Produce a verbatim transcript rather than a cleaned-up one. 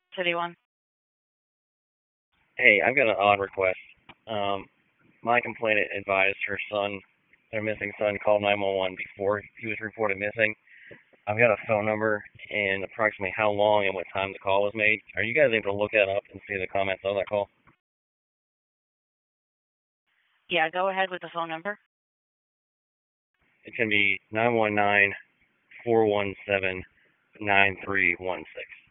City one. Hey, I've got an odd request. Um, my complainant advised her son, their missing son, called nine one one before he was reported missing. I've got a phone number and approximately how long and what time the call was made. Are you guys able to look that up and see the comments on that call? Yeah, go ahead with the phone number. It can be nine one nine, four one seven, nine three one six.